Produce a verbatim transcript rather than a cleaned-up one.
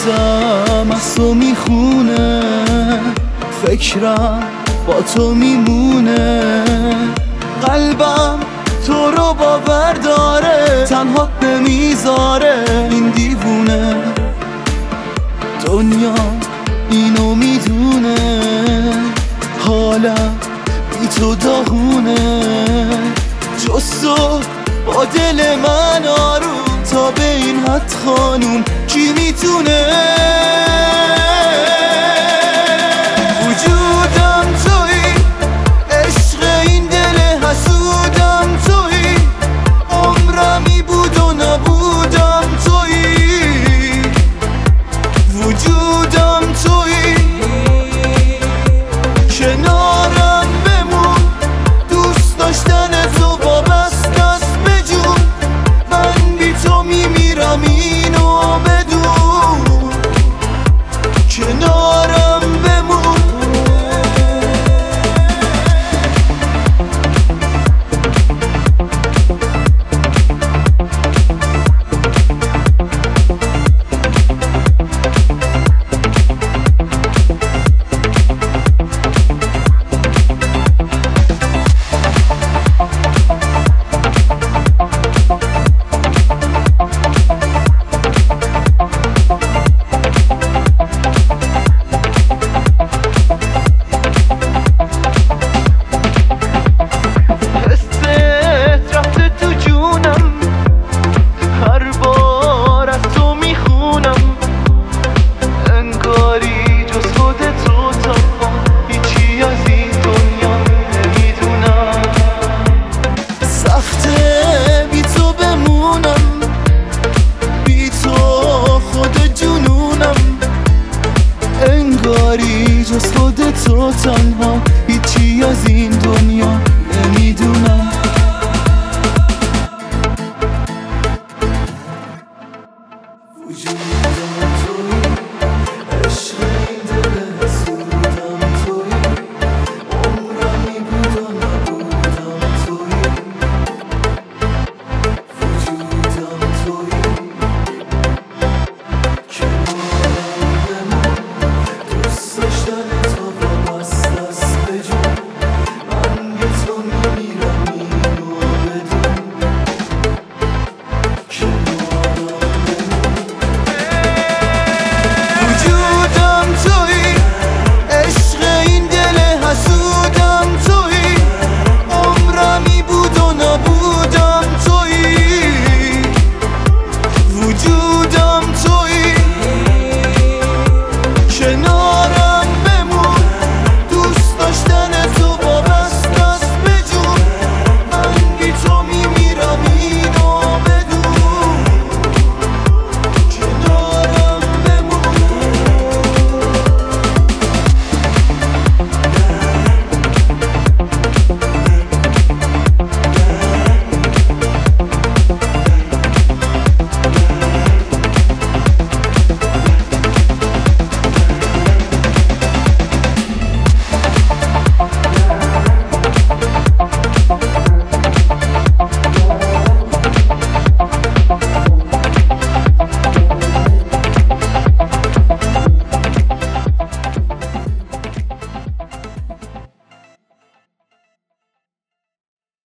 روزم از تو میخونه، فکرم با تو میمونه، قلبم تو رو باور داره، تنها نمیذاره این دیوونه. دنیا اینو میدونه، حالم بی تو داغونه، جز تو با دل من آروم، تا به این حد خانوم کی میتونه؟ وجودم تویی، عشق این دل حسودم تویی، عمرمی بود و نبودم تویی، وجودم تویی، کنارم بمون، دوست داشتن تو وابسته است به جون، من بی تو میمیرم اینو بدون، کنارم بمون. انگاری جز خودت تو تنها